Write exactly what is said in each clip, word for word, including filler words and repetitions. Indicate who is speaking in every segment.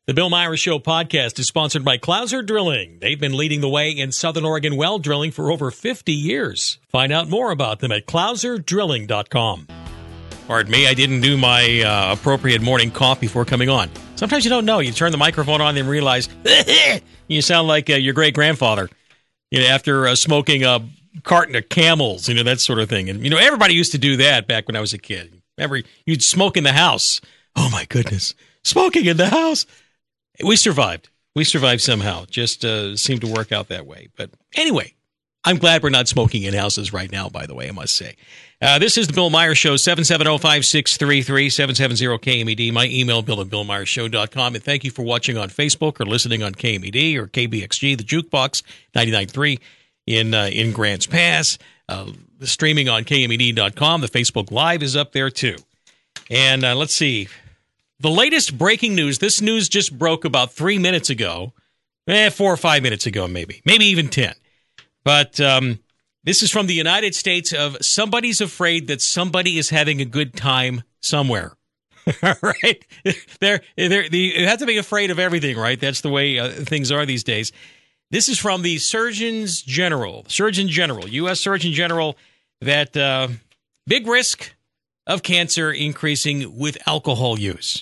Speaker 1: The Bill Myers Show podcast is sponsored by Clouser Drilling. They've been leading the way in Southern Oregon well drilling for over fifty years. Find out more about them at clouser drilling dot com. Pardon me, I didn't do my uh, appropriate morning cough before coming on. Sometimes you don't know. You turn the microphone on and realize you sound like uh, your great-grandfather, you know, after uh, smoking a carton of Camels, you know, that sort of thing. And, you know, everybody used to do that back when I was a kid. Remember, you'd smoke in the house. Oh, my goodness. Smoking in the house. We survived. We survived somehow. Just uh, seemed to work out that way. But anyway, I'm glad we're not smoking in houses right now, by the way, I must say. Uh, this is the Bill Myers Show, seven seven zero, five six three three, seven seven zero K M E D. My email, bill at bill myers show dot com. And thank you for watching on Facebook or listening on K M E D or K B X G, the Jukebox, ninety-nine point three in, uh, in Grants Pass. Uh, the streaming on K M E D dot com. The Facebook Live is up there, too. And uh, let's see. The latest breaking news, this news just broke about three minutes ago, eh, four or five minutes ago maybe, maybe even ten. But um, this is from the United States of somebody's afraid that somebody is having a good time somewhere. All right? They're, they're, you have to be afraid of everything, right? That's the way uh, things are these days. This is from the Surgeons General, Surgeon General, U S Surgeon General, that uh, big risk of cancer increasing with alcohol use.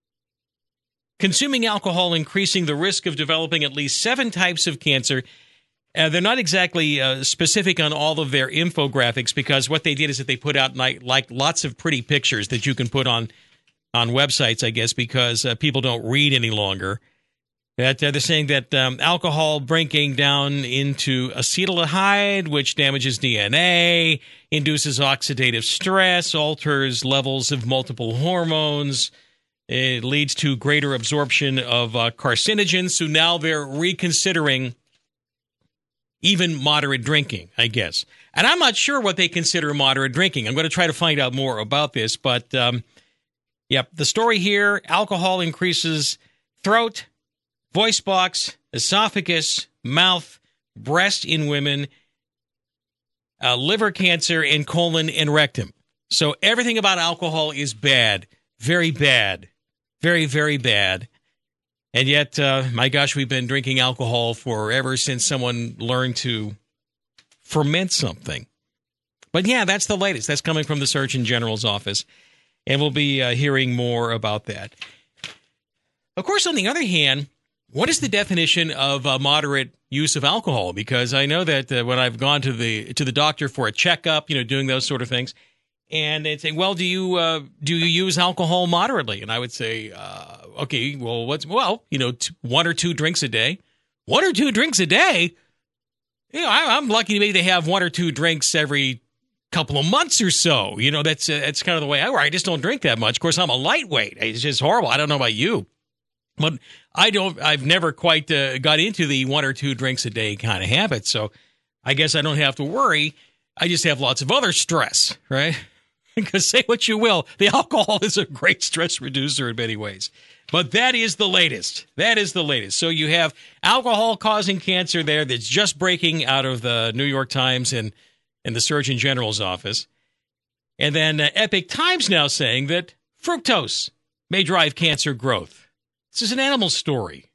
Speaker 1: Consuming alcohol increasing the risk of developing at least seven types of cancer. Uh, they're not exactly uh, specific on all of their infographics because what they did is that they put out like, like lots of pretty pictures that you can put on on websites, I guess, because uh, people don't read any longer. That uh, they're saying that um, alcohol breaking down into acetaldehyde, which damages D N A, induces oxidative stress, alters levels of multiple hormones. It leads to greater absorption of uh, carcinogens. So now they're reconsidering even moderate drinking, I guess. And I'm not sure what they consider moderate drinking. I'm going to try to find out more about this. But, um, yep, the story here, alcohol increases throat, voice box, esophagus, mouth, breast in women, uh, liver cancer, and colon and rectum. So everything about alcohol is bad, very bad, very, very bad. And yet, uh, my gosh, we've been drinking alcohol forever since someone learned to ferment something. But yeah, that's the latest. That's coming from the Surgeon General's office. And we'll be uh, hearing more about that. Of course, on the other hand, what is the definition of uh, moderate use of alcohol? Because I know that uh, when I've gone to the to the doctor for a checkup, you know, doing those sort of things, and they'd say, well, do you uh, do you use alcohol moderately? And I would say, uh, okay, well, what's well, you know, t- one or two drinks a day. One or two drinks a day? You know, I, I'm lucky maybe they have one or two drinks every couple of months or so. You know, that's uh, that's kind of the way I work. I just don't drink that much. Of course, I'm a lightweight. It's just horrible. I don't know about you. But I don't, I've never quite uh, got into the one or two drinks a day kind of habit. So I guess I don't have to worry. I just have lots of other stress, right? Because say what you will, the alcohol is a great stress reducer in many ways. But that is the latest. That is the latest. So you have alcohol causing cancer there that's just breaking out of the New York Times and, and the Surgeon General's office. And then uh, Epoch Times now saying that fructose may drive cancer growth. This is an animal story.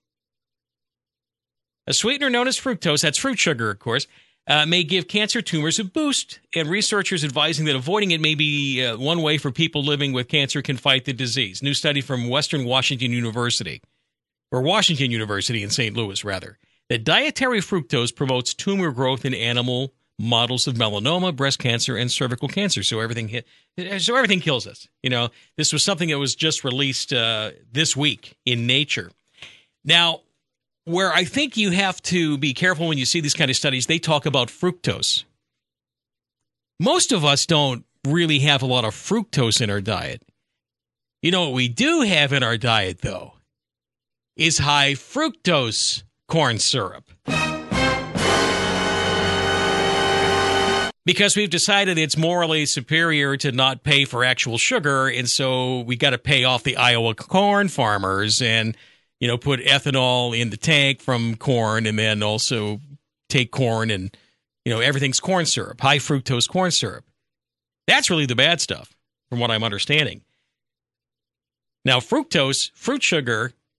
Speaker 1: A sweetener known as fructose, that's fruit sugar, of course, uh, may give cancer tumors a boost, and researchers advising that avoiding it may be uh, one way for people living with cancer can fight the disease. New study from Western Washington University, or Washington University in Saint Louis, rather, that dietary fructose promotes tumor growth in animal models of melanoma, breast cancer, and cervical cancer. So everything hit, so everything kills us. You know, this was something that was just released uh, this week in Nature. Now, where I think you have to be careful when you see these kind of studies, they talk about fructose. Most of us don't really have a lot of fructose in our diet. You know what we do have in our diet, though, is high fructose corn syrup. Because we've decided it's morally superior to not pay for actual sugar, and so we got to pay off the Iowa corn farmers and, you know, put ethanol in the tank from corn and then also take corn and, you know, everything's corn syrup, high fructose corn syrup. That's really the bad stuff, from what I'm understanding. Now, fructose, fruit sugar,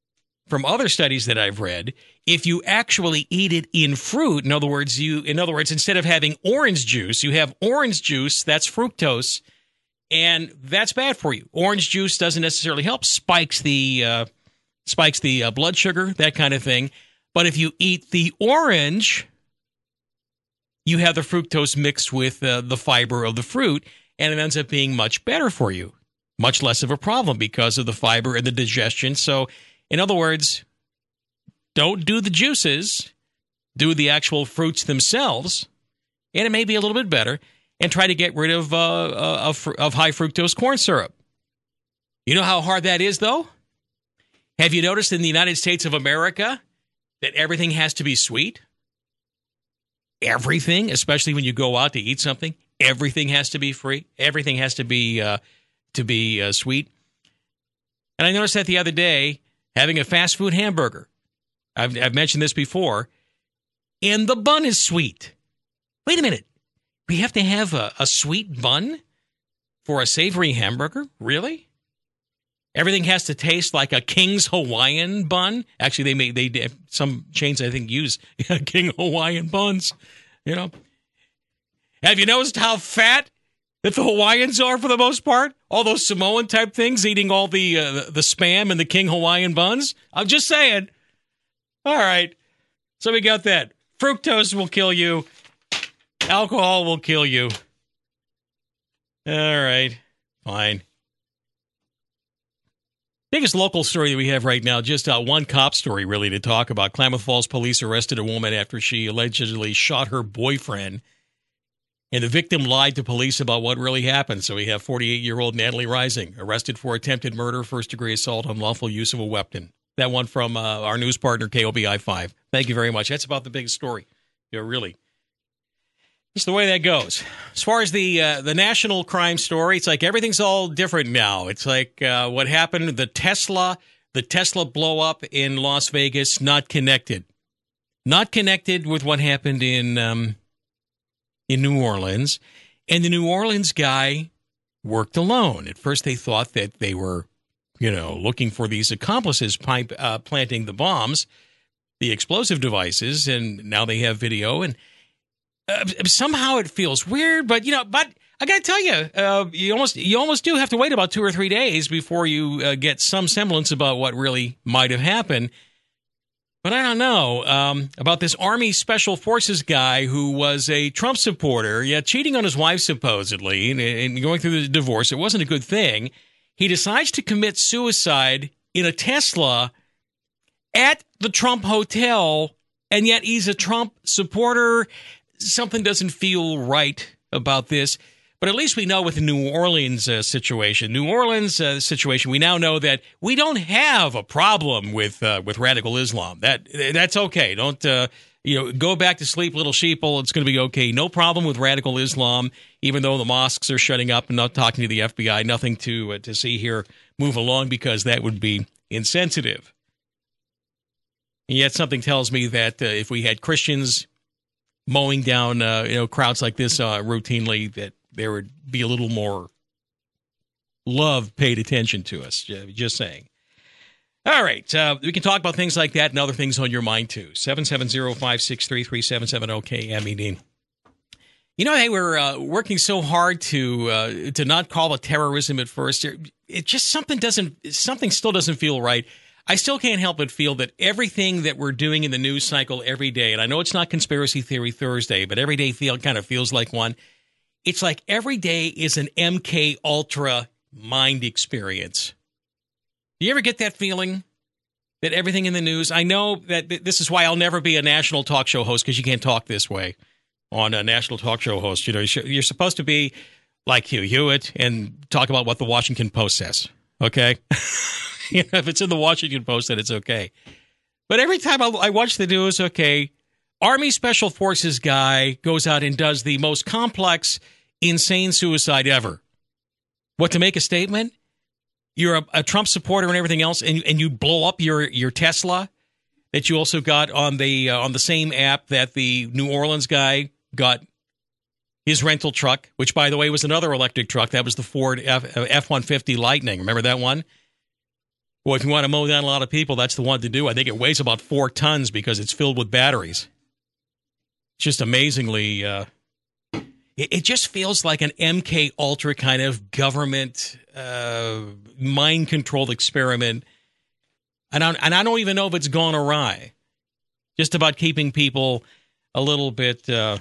Speaker 1: from other studies that I've read, if you actually eat it in fruit, in other words, you in other words, instead of having orange juice, you have orange juice, that's fructose, and that's bad for you. Orange juice doesn't necessarily help, spikes the uh, spikes the uh, blood sugar, that kind of thing. But if you eat the orange, you have the fructose mixed with uh, the fiber of the fruit, and it ends up being much better for you. Much less of a problem because of the fiber and the digestion. So, in other words, don't do the juices, do the actual fruits themselves, and it may be a little bit better, and try to get rid of, uh, uh, of, of high fructose corn syrup. You know how hard that is, though? Have you noticed in the United States of America that everything has to be sweet? Everything, especially when you go out to eat something, everything has to be free. Everything has to be uh, to be uh, sweet. And I noticed that the other day, having a fast food hamburger. I've, I've mentioned this before, and the bun is sweet. Wait a minute. We have to have a, a sweet bun for a savory hamburger? Really? Everything has to taste like a King's Hawaiian bun. Actually, they may they some chains I think use King Hawaiian buns. You know, have you noticed how fat that the Hawaiians are for the most part? All those Samoan type things, eating all the uh, the spam and the King Hawaiian buns. I'm just saying. All right, so we got that. Fructose will kill you. Alcohol will kill you. All right, fine. Biggest local story that we have right now, just uh, one cop story really to talk about. Klamath Falls police arrested a woman after she allegedly shot her boyfriend, and the victim lied to police about what really happened. So we have forty-eight-year-old Natalie Rising arrested for attempted murder, first-degree assault, unlawful use of a weapon. That one from uh, our news partner, K O B I five. Thank you very much. That's about the biggest story. Yeah, really. It's the way that goes. As far as the uh, the national crime story, it's like everything's all different now. It's like uh, what happened, the Tesla, the Tesla blow up in Las Vegas, not connected. Not connected with what happened in um, in New Orleans. And the New Orleans guy worked alone. At first they thought that they were, you know, looking for these accomplices pipe, uh, planting the bombs, the explosive devices, and now they have video. And Uh, somehow it feels weird, but you know, but I got to tell you, uh, you almost you almost do have to wait about two or three days before you uh, get some semblance about what really might have happened. But I don't know um, about this Army Special Forces guy who was a Trump supporter, yeah, cheating on his wife supposedly, and, and going through the divorce. It wasn't a good thing. He decides to commit suicide in a Tesla at the Trump Hotel, and yet he's a Trump supporter. Something doesn't feel right about this, but at least we know with the New Orleans uh, situation, New Orleans uh, situation, we now know that we don't have a problem with uh, with radical Islam. That that's okay. Don't uh, you know? Go back to sleep, little sheeple. It's going to be okay. No problem with radical Islam, even though the mosques are shutting up and not talking to the F B I. Nothing to uh, to see here. Move along because that would be insensitive. And yet, something tells me that uh, if we had Christians mowing down, uh, you know, crowds like this uh, routinely, that there would be a little more love paid attention to us. Just saying. All right. Uh, we can talk about things like that and other things on your mind, too. seven seven zero, five six three, three seven seven zero K M E D. You know, they were uh, working so hard to uh, to not call it terrorism at first. It just something doesn't, something still doesn't feel right. I still can't help but feel that everything that we're doing in the news cycle every day, and I know it's not Conspiracy Theory Thursday, but every day feel kind of feels like one. It's like every day is an M K Ultra mind experience. Do you ever get that feeling that everything in the news? I know that this is why I'll never be a national talk show host, because you can't talk this way on a national talk show host. You know, you're supposed to be like Hugh Hewitt and talk about what the Washington Post says. Okay. You know, if it's in the Washington Post, then it's okay. But every time I, I watch the news, okay, Army Special Forces guy goes out and does the most complex, insane suicide ever. What, to make a statement? You're a, a Trump supporter and everything else, and, and you blow up your, your Tesla that you also got on the uh, on the same app that the New Orleans guy got his rental truck, which, by the way, was another electric truck. That was the Ford F one fifty Lightning. Remember that one? Well, if you want to mow down a lot of people, that's the one to do. I think it weighs about four tons because it's filled with batteries. Just amazingly, uh, it, it just feels like an M K Ultra kind of government uh, mind-controlled experiment. And I, and I don't even know if it's gone awry. Just about keeping people a little bit, uh,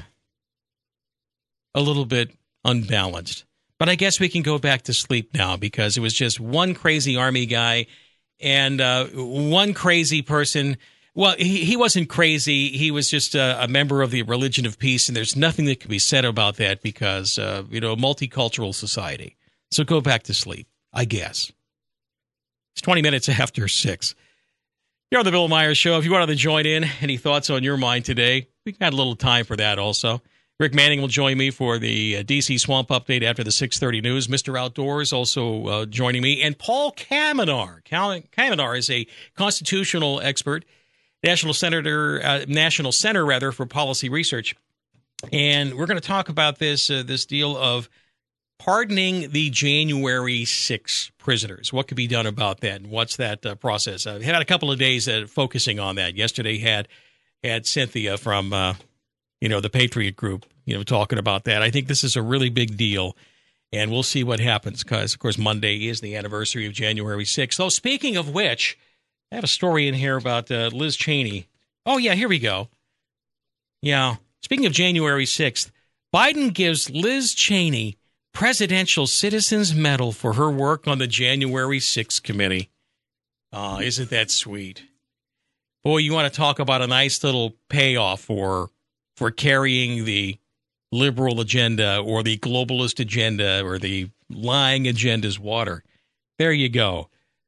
Speaker 1: a little bit unbalanced. But I guess we can go back to sleep now because it was just one crazy army guy and uh, one crazy person. Well, he, he wasn't crazy. He was just a, a member of the religion of peace, and there's nothing that can be said about that because, uh, you know, multicultural society. So go back to sleep, I guess. It's twenty minutes after six. You're on the Bill Myers Show. If you wanted to join in, any thoughts on your mind today, we got a little time for that also. Rick Manning will join me for the uh, D C Swamp Update after the six thirty news. Mister Outdoors also uh, joining me. And Paul Kamenar. Cal- Kamenar is a constitutional expert, national senator, uh, national center, rather, for policy research. And we're going to talk about this, uh, this deal of pardoning the January sixth prisoners. What could be done about that? And what's that uh, process? I've had a couple of days uh, focusing on that. Yesterday had had Cynthia from, uh, you know, the Patriot Group, you know, talking about that. I think this is a really big deal, and we'll see what happens because, of course, Monday is the anniversary of January sixth. So speaking of which, I have a story in here about uh, Liz Cheney. Oh, yeah, here we go. Yeah, speaking of January sixth, Biden gives Liz Cheney Presidential Citizens Medal for her work on the January sixth committee. Oh, isn't that sweet? Boy, you want to talk about a nice little payoff for for carrying the liberal agenda or the globalist agenda or the lying agenda's water. There you go.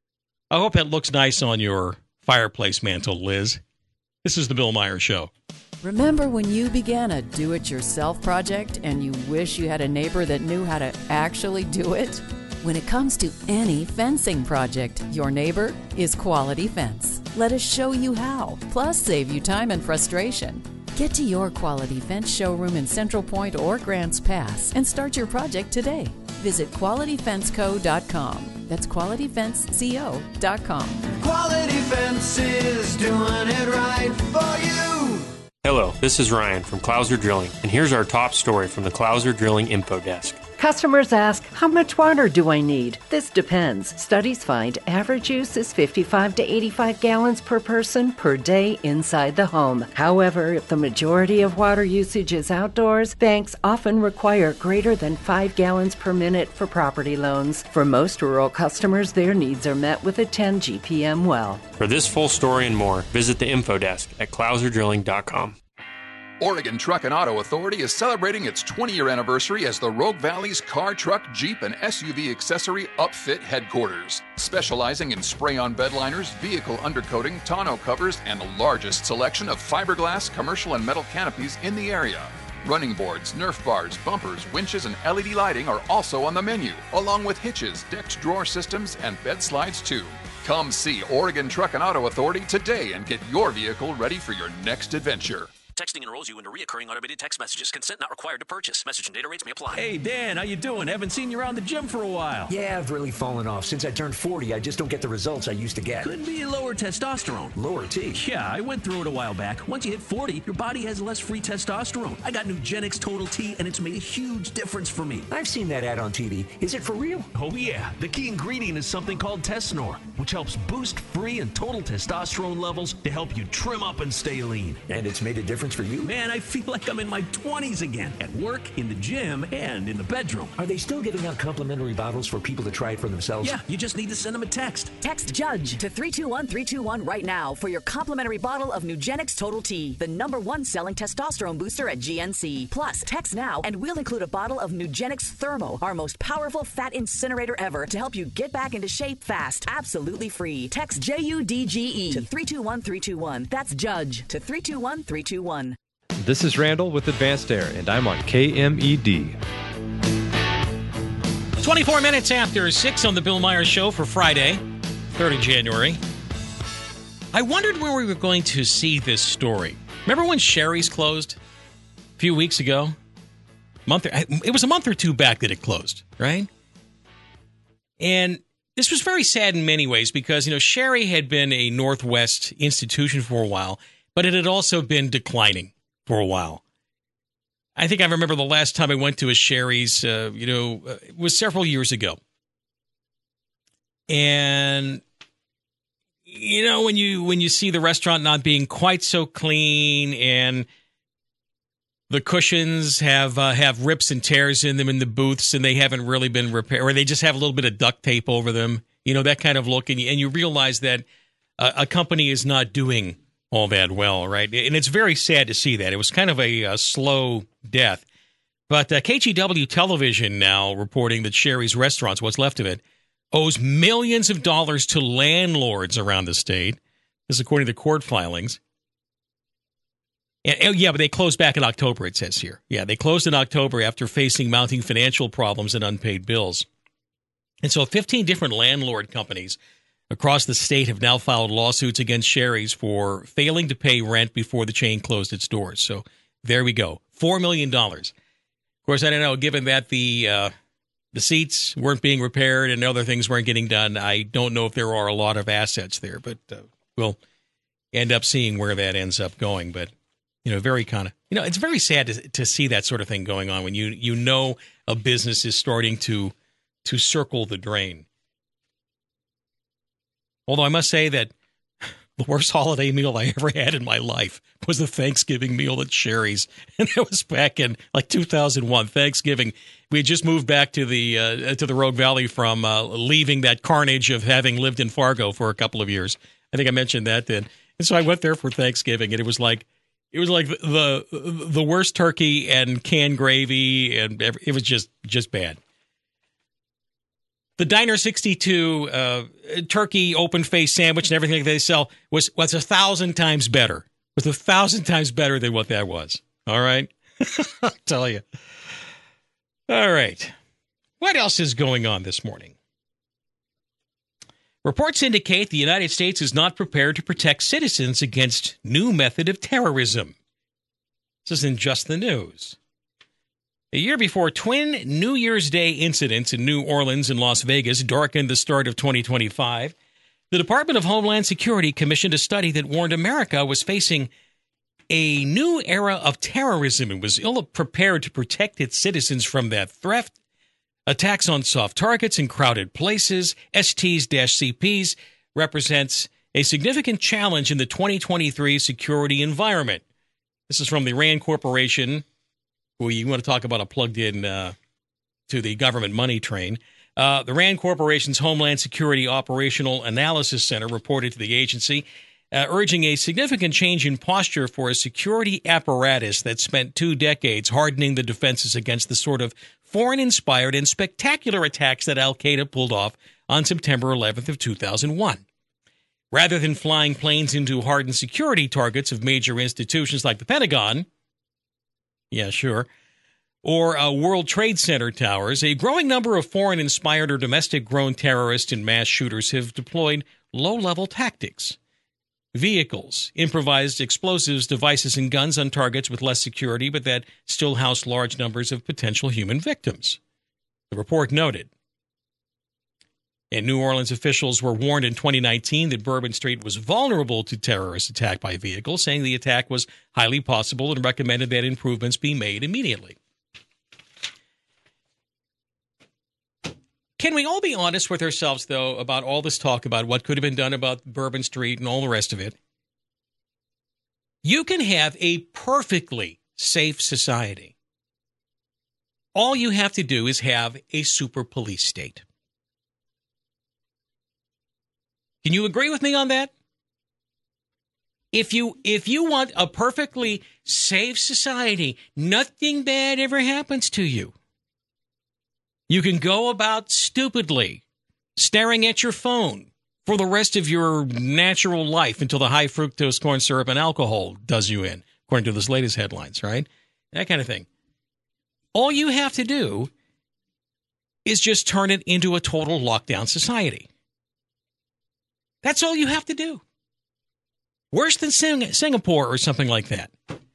Speaker 1: I hope that looks nice on your fireplace mantle, Liz. This is the Bill Myers Show.
Speaker 2: Remember when you began a do-it-yourself project and you wish you had a neighbor that knew how to actually do it? When it comes to any fencing project, your neighbor is Quality Fence. Let us show you how, plus save you time and frustration. Get to your Quality Fence showroom in Central Point or Grants Pass and start your project today. Visit quality fence co dot com. That's quality fence co dot com.
Speaker 3: Quality Fence is doing it right for you.
Speaker 4: Hello, this is Ryan from Clouser Drilling, and here's our top story from the Clouser Drilling Info Desk.
Speaker 5: Customers ask, how much water do I need? This depends. Studies find average use is fifty-five to eighty-five gallons per person per day inside the home. However, if the majority of water usage is outdoors, banks often require greater than five gallons per minute for property loans. For most rural customers, their needs are met with a ten G P M well.
Speaker 4: For this full story and more, visit the info desk at clouser drilling dot com.
Speaker 6: Oregon Truck and Auto Authority is celebrating its twenty-year anniversary as the Rogue Valley's car, truck, Jeep, and S U V accessory upfit headquarters. Specializing in spray-on bed liners, vehicle undercoating, tonneau covers, and the largest selection of fiberglass, commercial, and metal canopies in the area. Running boards, Nerf bars, bumpers, winches, and L E D lighting are also on the menu, along with hitches, decked drawer systems, and bed slides too. Come see Oregon Truck and Auto Authority today and get your vehicle ready for your next adventure.
Speaker 7: Texting enrolls you into recurring automated text messages. Consent not required to purchase. Message and data rates may apply.
Speaker 8: Hey, Dan, how you doing? Haven't seen you around the gym for a while.
Speaker 9: Yeah, I've really fallen off. Since I turned forty, I just don't get the results I used to get.
Speaker 8: Could be lower testosterone.
Speaker 9: Lower T?
Speaker 8: Yeah, I went through it a while back. Once you hit forty, your body has less free testosterone. I got Nugenix Total T, and it's made a huge difference for me.
Speaker 9: I've seen that ad on T V. Is it for real?
Speaker 8: Oh, yeah. The key ingredient is something called Tesnor, which helps boost free and total testosterone levels to help you trim up and stay lean.
Speaker 9: And it's made a difference for you?
Speaker 8: Man, I feel like I'm in my twenties again, at work, in the gym, and in the bedroom.
Speaker 9: Are they still giving out complimentary bottles for people to try it for themselves?
Speaker 8: Yeah, you just need to send them a text.
Speaker 10: Text JUDGE to three two one three two one right now for your complimentary bottle of Nugenix Total T, the number one selling testosterone booster at G N C. Plus, text now and we'll include a bottle of Nugenix Thermo, our most powerful fat incinerator ever, to help you get back into shape fast. Absolutely free. Text J U D G E to three two one three two one. That's JUDGE to three two one three two one.
Speaker 11: This is Randall with Advanced Air, and I'm on K M E D.
Speaker 1: twenty-four minutes after six on the Bill Myers Show for Friday, third of January. I wondered where we were going to see this story. Remember when Sherry's closed a few weeks ago? Month, it was a month or two back that it closed, right? And this was very sad in many ways because, you know, Sherry had been a Northwest institution for a while, but it had also been declining for a while. I think I remember the last time I went to a Sherry's, uh, you know, uh, it was several years ago. And, you know, when you when you see the restaurant not being quite so clean and the cushions have uh, have rips and tears in them in the booths, and they haven't really been repaired, or they just have a little bit of duct tape over them. You know, that kind of look, and you, and you realize that a, a company is not doing all that well, right? And it's very sad to see that. It was kind of a, a slow death. But uh, K G W Television now reporting that Sherry's Restaurants, what's left of it, owes millions of dollars to landlords around the state. This is according to court filings. And, yeah, but they closed back in October, it says here. Yeah, they closed in October after facing mounting financial problems and unpaid bills. And so fifteen different landlord companies across the state have now filed lawsuits against Sherry's for failing to pay rent before the chain closed its doors. So there we go, four million dollars. Of course, I don't know, given that the uh, the seats weren't being repaired and other things weren't getting done, I don't know if there are a lot of assets there, but uh, we'll end up seeing where that ends up going. But you know, very kind of, you know, it's very sad to, to see that sort of thing going on when you you know a business is starting to to circle the drain. Although I must say that the worst holiday meal I ever had in my life was the Thanksgiving meal at Sherry's, and that was back in like two thousand one. Thanksgiving, we had just moved back to the uh, to the Rogue Valley from uh, leaving that carnage of having lived in Fargo for a couple of years. I think I mentioned that then, and so I went there for Thanksgiving, and it was like. It was like the the worst turkey and canned gravy, and it was just just bad. The Diner sixty-two uh, turkey open face sandwich and everything they sell was was a thousand times better. Was a thousand times better than what that was. All right, I'll tell you. All right, what else is going on this morning? Reports indicate the United States is not prepared to protect citizens against new method of terrorism. This isn't just the news. A year before twin New Year's Day incidents in New Orleans and Las Vegas darkened the start of twenty twenty-five, the Department of Homeland Security commissioned a study that warned America was facing a new era of terrorism and was ill-prepared to protect its citizens from that threat. Attacks on soft targets in crowded places, S Ts-C Ps, represents a significant challenge in the twenty twenty-three security environment. This is from the RAND Corporation, who you want to talk about a plugged-in uh, to the government money train. Uh, the RAND Corporation's Homeland Security Operational Analysis Center reported to the agency, uh, urging a significant change in posture for a security apparatus that spent two decades hardening the defenses against the sort of foreign-inspired and spectacular attacks that al-Qaeda pulled off on September eleventh of two thousand one. Rather than flying planes into hardened security targets of major institutions like the Pentagon, yeah, sure, or uh, World Trade Center towers, a growing number of foreign-inspired or domestic-grown terrorists and mass shooters have deployed low-level tactics. Vehicles, improvised explosives, devices, and guns on targets with less security, but that still house large numbers of potential human victims. The report noted. And New Orleans officials were warned in twenty nineteen that Bourbon Street was vulnerable to terrorist attack by vehicles, saying the attack was highly possible and recommended that improvements be made immediately. Can we all be honest with ourselves, though, about all this talk about what could have been done about Bourbon Street and all the rest of it? You can have a perfectly safe society. All you have to do is have a super police state. Can you agree with me on that? If you if you want a perfectly safe society, nothing bad ever happens to you. You can go about stupidly staring at your phone for the rest of your natural life until the high fructose corn syrup and alcohol does you in, according to this latest headlines, right? That kind of thing. All you have to do is just turn it into a total lockdown society. That's all you have to do. Worse than Sing- Singapore or something like that.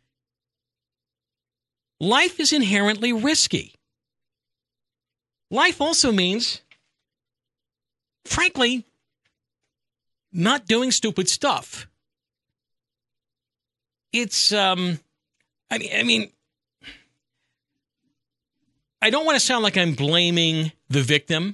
Speaker 1: Life is inherently risky. Life also means frankly, not doing stupid stuff. It's, um, I mean, I mean, I don't want to sound like I'm blaming the victim,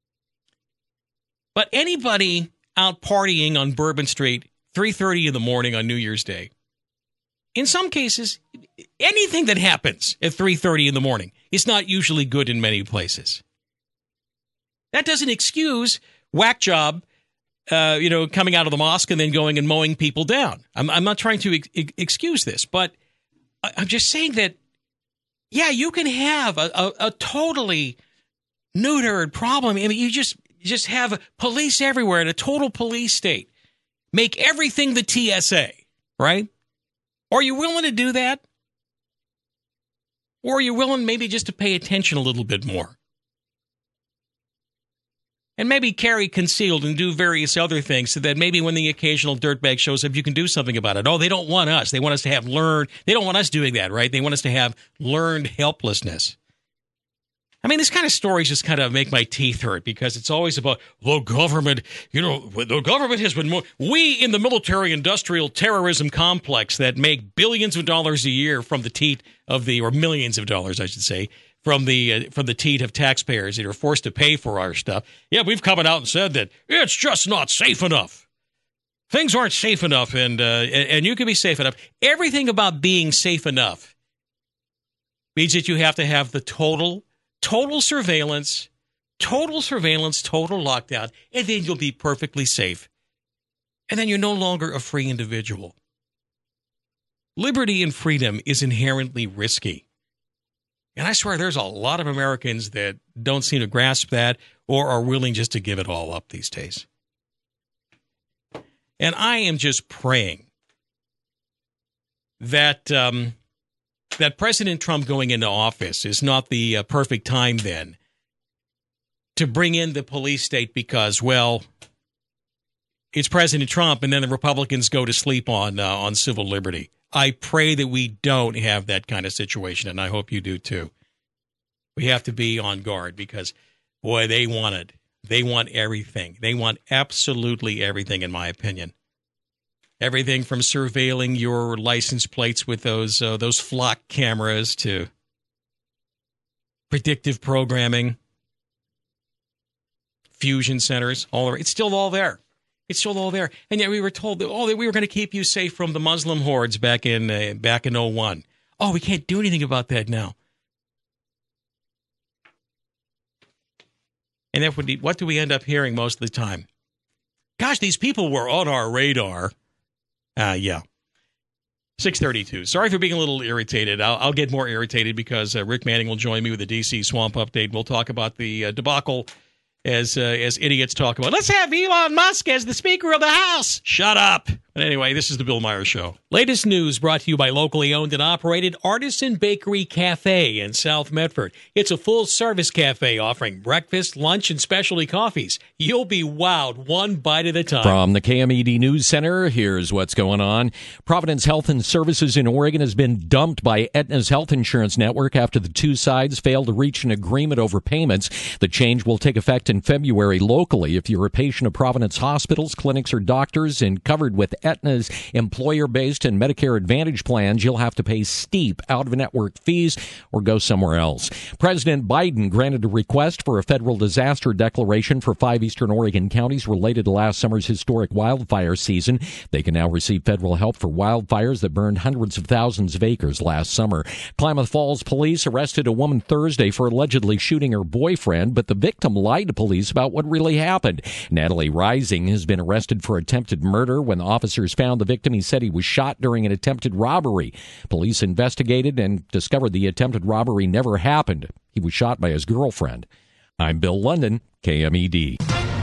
Speaker 1: but anybody out partying on Bourbon Street, three thirty in the morning on New Year's Day, in some cases, anything that happens at three thirty in the morning is not usually good in many places. That doesn't excuse whack job, uh, you know, coming out of the mosque and then going and mowing people down. I'm, I'm not trying to ex- excuse this, but I'm just saying that, yeah, you can have a, a, a totally neutered problem. I mean, you just you just have police everywhere in a total police state. Make everything the T S A, right? Are you willing to do that? Or are you willing maybe just to pay attention a little bit more? And maybe carry concealed and do various other things so that maybe when the occasional dirtbag shows up, you can do something about it. Oh, they don't want us. They want us to have learned. They don't want us doing that, right? They want us to have learned helplessness. I mean, this kind of stories just kind of make my teeth hurt because it's always about the government. You know, the government has been more. We in the military-industrial terrorism complex that make billions of dollars a year from the teat of the, or millions of dollars, I should say, from the uh, from the teat of taxpayers that are forced to pay for our stuff. Yeah, we've come out and said that it's just not safe enough. Things aren't safe enough, and uh, and you can be safe enough. Everything about being safe enough means that you have to have the total, total surveillance, total surveillance, total lockdown, and then you'll be perfectly safe. And then you're no longer a free individual. Liberty and freedom is inherently risky. And I swear there's a lot of Americans that don't seem to grasp that or are willing just to give it all up these days. And I am just praying that um, that President Trump going into office is not the uh, perfect time then to bring in the police state because, well, it's President Trump and then the Republicans go to sleep on uh, on civil liberty. I pray that we don't have that kind of situation, and I hope you do too. We have to be on guard because, boy, they want it. They want everything. They want absolutely everything, in my opinion. Everything from surveilling your license plates with those uh, those flock cameras to predictive programming, fusion centers, all over. It's still all there. It's still all there. And yet we were told that, oh, that we were going to keep you safe from the Muslim hordes back in uh, back in oh one. Oh, we can't do anything about that now. And then what do we end up hearing most of the time? Gosh, these people were on our radar. Uh, yeah. six thirty-two. Sorry for being a little irritated. I'll, I'll get more irritated because uh, Rick Manning will join me with the D C Swamp Update. We'll talk about the uh, debacle as uh, as idiots talk about. Let's have Elon Musk as the Speaker of the House. Shut up. But anyway, this is the Bill Myers Show. Latest news brought to you by locally owned and operated Artisan Bakery Cafe in South Medford. It's a full-service cafe offering breakfast, lunch, and specialty coffees. You'll be wowed one bite at a time.
Speaker 12: From the K M E D News Center, here's what's going on. Providence Health and Services in Oregon has been dumped by Aetna's health insurance network after the two sides failed to reach an agreement over payments. The change will take effect in February locally. If you're a patient of Providence hospitals, clinics, or doctors and covered with Aetna's employer-based and Medicare Advantage plans, you'll have to pay steep out-of-network fees or go somewhere else. President Biden granted a request for a federal disaster declaration for five eastern Oregon counties related to last summer's historic wildfire season. They can now receive federal help for wildfires that burned hundreds of thousands of acres last summer. Klamath Falls police arrested a woman Thursday for allegedly shooting her boyfriend, but the victim lied to police about what really happened. Natalie Rising has been arrested for attempted murder. When the officers found the victim, he said he was shot during an attempted robbery. Police investigated and discovered the attempted robbery never happened. He was shot by his girlfriend. I'm Bill London, K M E D.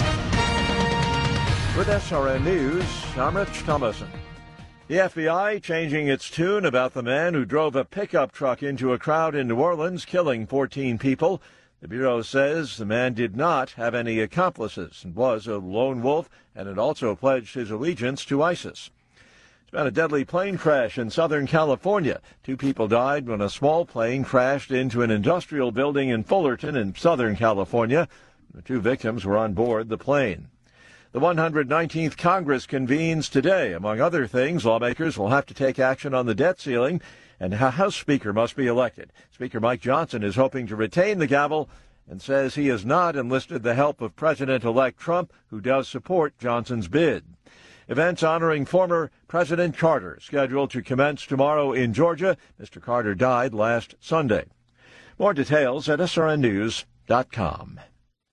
Speaker 13: With S R N News, I'm Rich Thomason. The F B I changing its tune about the man who drove a pickup truck into a crowd in New Orleans, killing fourteen people. The Bureau says the man did not have any accomplices and was a lone wolf and had also pledged his allegiance to ISIS. It's been a deadly plane crash in Southern California. Two people died when a small plane crashed into an industrial building in Fullerton in Southern California. The two victims were on board the plane. The one hundred nineteenth Congress convenes today. Among other things, lawmakers will have to take action on the debt ceiling, and a House Speaker must be elected. Speaker Mike Johnson is hoping to retain the gavel and says he has not enlisted the help of President-elect Trump, who does support Johnson's bid. Events honoring former President Carter scheduled to commence tomorrow in Georgia. Mister Carter died last Sunday. More details at S R N news dot com.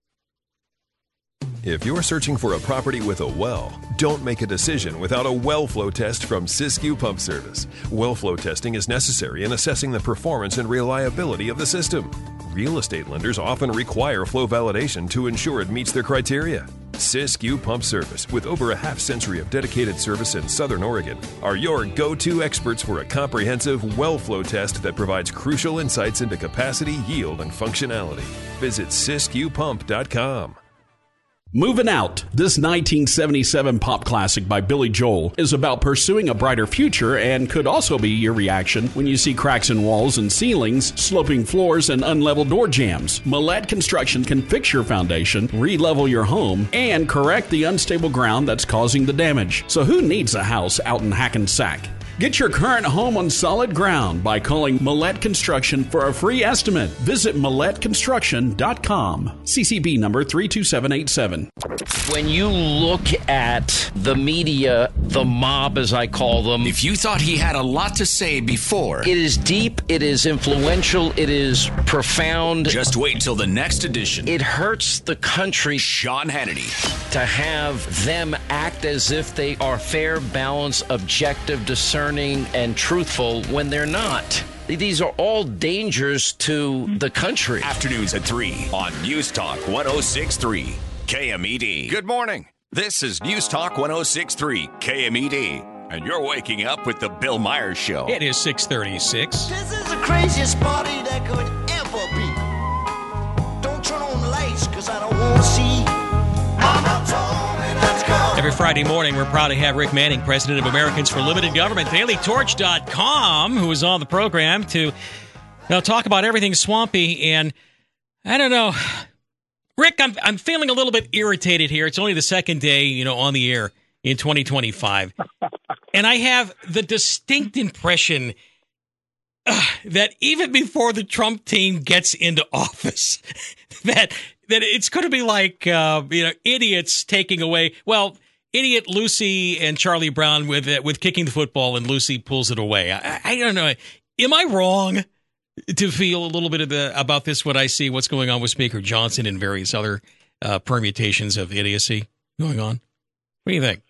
Speaker 14: If you're searching for a property with a well, don't make a decision without a well flow test from Siskiyou Pump Service. Well flow testing is necessary in assessing the performance and reliability of the system. Real estate lenders often require flow validation to ensure it meets their criteria. Siskiyou Pump Service, with over a half century of dedicated service in Southern Oregon, are your go-to experts for a comprehensive well flow test that provides crucial insights into capacity, yield, and functionality. Visit Siskiyou Pump dot com.
Speaker 15: Moving Out, this nineteen seventy-seven pop classic by Billy Joel, is about pursuing a brighter future and could also be your reaction when you see cracks in walls and ceilings, sloping floors, and unlevel door jambs. Millette Construction can fix your foundation, re-level your home, and correct the unstable ground that's causing the damage. So who needs a house out in Hackensack? Get your current home on solid ground by calling Millette Construction for a free estimate. Visit Millette Construction dot com. C C B number three two seven eight seven.
Speaker 16: When you look at the media, the mob as I call them,
Speaker 17: if you thought he had a lot to say before,
Speaker 16: it is deep, it is influential, it is profound.
Speaker 17: Just wait till the next edition.
Speaker 16: It hurts the country,
Speaker 17: Sean Hannity,
Speaker 16: to have them act as if they are fair, balanced, objective, discerning, and truthful when they're not. These are all dangers to the country.
Speaker 17: Afternoons at three on News Talk one oh six point three K M E D. Good morning. This is News Talk one oh six point three K M E D. And you're waking up with the Bill Myers Show.
Speaker 1: It is six thirty-six.
Speaker 3: This is the craziest party that could ever be. Don't turn on the lights, because I don't want to see. Mama told me let's go.
Speaker 1: Every Friday morning, we're proud to have Rick Manning, president of Americans for Limited Government, Daily Torch dot com, who is on the program to you know, talk about everything swampy. And I don't know, Rick, I'm I'm feeling a little bit irritated here. It's only the second day, you know, on the air in twenty twenty-five, and I have the distinct impression uh, that even before the Trump team gets into office, that that it's going to be like uh, you know idiots taking away. Well, idiot Lucy and Charlie Brown with uh, with kicking the football, and Lucy pulls it away. I, I don't know. Am I wrong to feel a little bit of the about this? What I see, what's going on with Speaker Johnson and various other uh, permutations of idiocy going on. What do you think?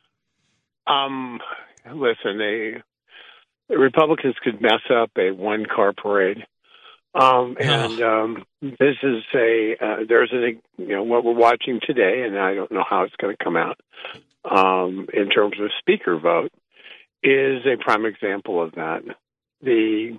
Speaker 18: Um, listen, they, the Republicans could mess up a one-car parade. Um, and um, this is a, uh, there's a, you know, what we're watching today, and I don't know how it's going to come out um, in terms of speaker vote, is a prime example of that. The,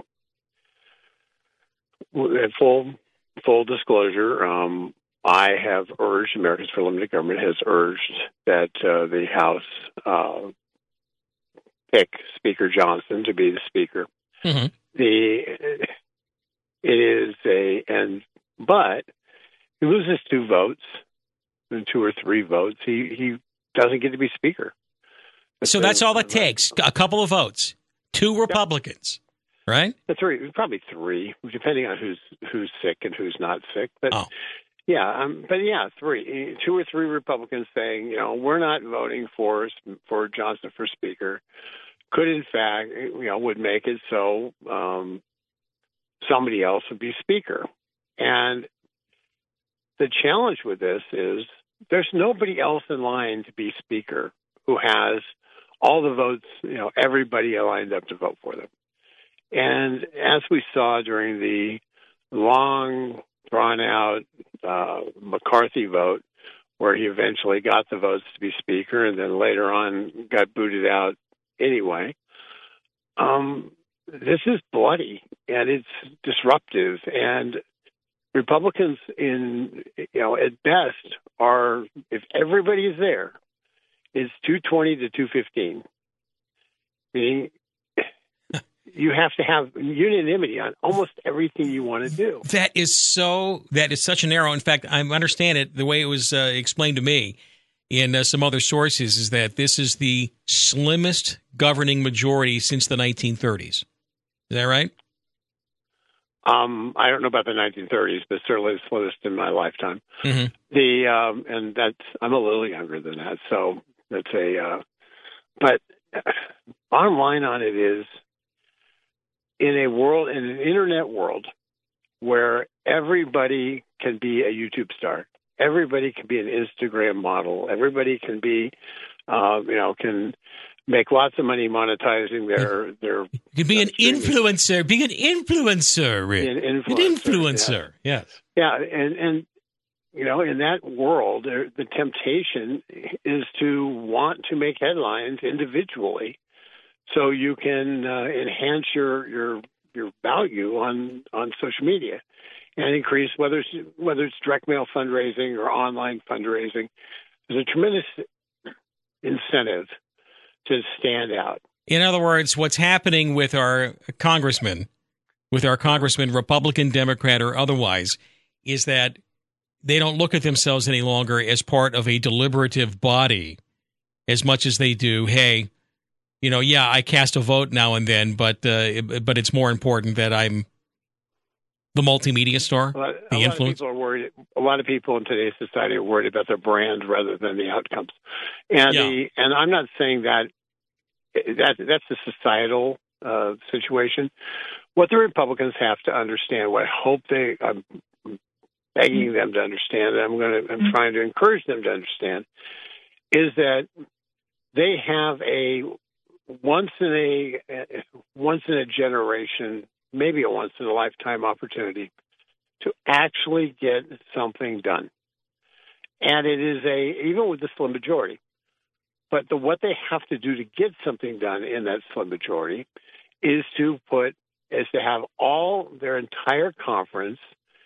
Speaker 18: the full, full disclosure, um, I have urged, Americans for Limited Government has urged that uh, the House uh, pick Speaker Johnson to be the Speaker.
Speaker 1: Mm-hmm.
Speaker 18: The it is a and but he loses two votes, two or three votes. He he doesn't get to be Speaker.
Speaker 1: So that's all it takes, a couple of votes, two Republicans, yeah. Right?
Speaker 18: That's three, probably three, depending on who's who's sick and who's not sick. But.
Speaker 1: Oh.
Speaker 18: Yeah, um, but yeah, three, two or three Republicans saying, you know, we're not voting for for Johnson for Speaker, could in fact, you know, would make it so um, somebody else would be Speaker. And the challenge with this is there's nobody else in line to be Speaker who has all the votes, you know, everybody lined up to vote for them. And as we saw during the long drawn out uh, McCarthy vote, where he eventually got the votes to be Speaker and then later on got booted out anyway. Um, this is bloody and it's disruptive, and Republicans in, you know, at best are, if everybody is there, is two twenty to two fifteen. Meaning you have to have unanimity on almost everything you want to do.
Speaker 1: That is so. That is such an arrow. In fact, I understand it the way it was uh, explained to me in uh, some other sources is that this is the slimmest governing majority since the nineteen thirties. Is that right?
Speaker 18: Um, I don't know about the nineteen thirties, but certainly the slimmest in my lifetime.
Speaker 1: Mm-hmm.
Speaker 18: The um, and that's I'm a little younger than that, so that's a. Uh, but bottom line on it is, in a world, in an internet world, where everybody can be a YouTube star, everybody can be an Instagram model, everybody can be, uh, you know, can make lots of money monetizing their their.
Speaker 1: You can be an influencer. Be an influencer, Rick.
Speaker 18: An influencer.
Speaker 1: An influencer.
Speaker 18: Yeah.
Speaker 1: Yes.
Speaker 18: Yeah, and and you know, in that world, there, the temptation is to want to make headlines individually, so you can uh, enhance your your your value on on social media, and increase whether it's whether it's direct mail fundraising or online fundraising. There's a tremendous incentive to stand out.
Speaker 1: In other words, what's happening with our congressman, with our congressman, Republican, Democrat, or otherwise, is that they don't look at themselves any longer as part of a deliberative body as much as they do, hey, you know, yeah, I cast a vote now and then, but uh, but it's more important that I'm the multimedia star,
Speaker 18: a lot,
Speaker 1: the
Speaker 18: a
Speaker 1: influence.
Speaker 18: Lot of people are worried. A lot of people in today's society are worried about their brand rather than the outcomes. And
Speaker 1: Yeah.
Speaker 18: the and I'm not saying that that that's a societal uh, situation. What the Republicans have to understand, what I hope they, I'm begging them to understand, and I'm going to, I'm trying to encourage them to understand, is that they have a once in a once in a generation, maybe a once in a lifetime opportunity to actually get something done. And it is a, even with the slim majority, but the, what they have to do to get something done in that slim majority is to put, is to have all their entire conference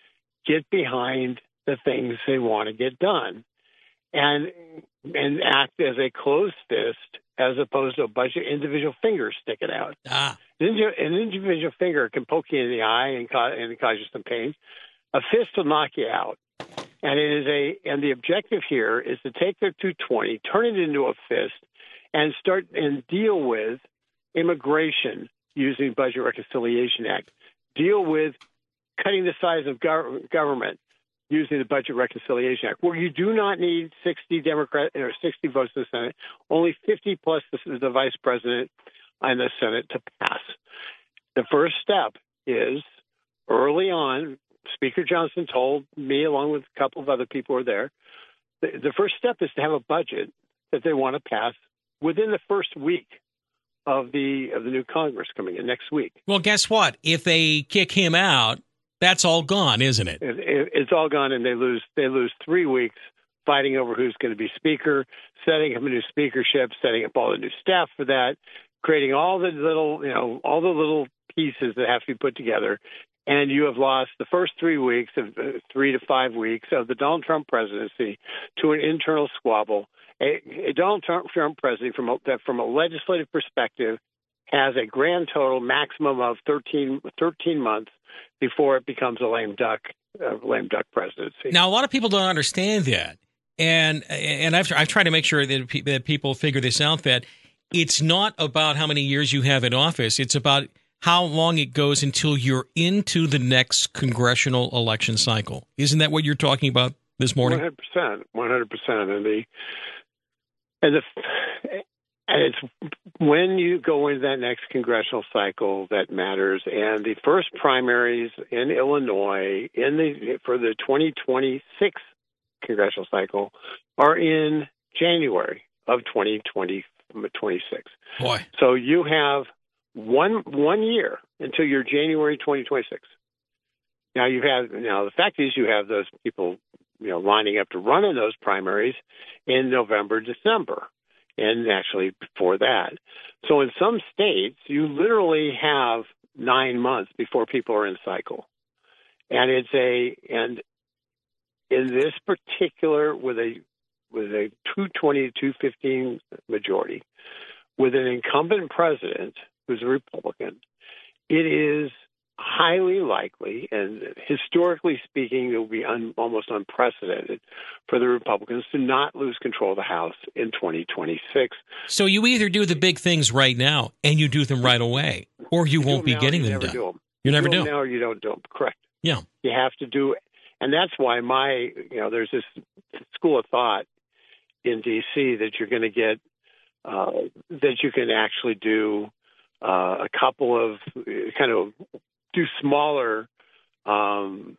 Speaker 18: get behind the things they want to get done and, and act as a closed fist as opposed to a bunch of individual fingers sticking out.
Speaker 1: Ah.
Speaker 18: An individual finger can poke you in the eye and cause, and cause you some pain. A fist will knock you out. And it is a and the objective here is to take their two twenty, turn it into a fist, and start and deal with immigration using Budget Reconciliation Act. Deal with cutting the size of gov- government using the Budget Reconciliation Act, where you do not need sixty Democrat or sixty votes in the Senate, only fifty plus the, the vice president and the Senate to pass. The first step is early on. Speaker Johnson told me, along with a couple of other people who were there, the, the first step is to have a budget that they want to pass within the first week of the of the new Congress coming in next week.
Speaker 1: Well, guess what? If they kick him out, that's all gone, isn't it?
Speaker 18: it, it it's all gone, and they lose they lose three weeks fighting over who's going to be speaker, setting up a new speakership, setting up all the new staff for that, creating all the little you know all the little pieces that have to be put together. And you have lost the first three weeks of uh, three to five weeks of the Donald Trump presidency to an internal squabble. A, a Donald Trump, Trump presidency, from a, that from a legislative perspective, has a grand total maximum of thirteen, thirteen months before it becomes a lame duck, uh, lame duck presidency.
Speaker 1: Now, a lot of people don't understand that, and and I've I've tried to make sure that that people figure this out. That it's not about how many years you have in office; it's about how long it goes until you're into the next congressional election cycle. Isn't that what you're talking about this morning?
Speaker 18: one hundred percent, one hundred percent. And the and the and it's when you go into that next congressional cycle that matters. And the first primaries in Illinois in the for the twenty twenty-six congressional cycle are in January of twenty twenty-six.
Speaker 1: Boy.
Speaker 18: So you have One one year until your January twenty twenty-six. Now you have now the fact is you have those people you know lining up to run in those primaries in November, December, and actually before that. So in some states you literally have nine months before people are in cycle, and it's a and in this particular with a with a two twenty to two fifteen majority with an incumbent president who's a Republican, it is highly likely, and historically speaking, it will be un, almost unprecedented for the Republicans to not lose control of the House in twenty twenty-six.
Speaker 1: So you either do the big things right now and you do them right away, or you, you won't be getting them done.
Speaker 18: Do them.
Speaker 1: You, you never
Speaker 18: do
Speaker 1: do.
Speaker 18: Them now or you don't do them. Correct.
Speaker 1: Yeah.
Speaker 18: You have to do, and that's why my, you know, there's this school of thought in D C that you're going to get, uh, that you can actually do uh, a couple of kind of do smaller um,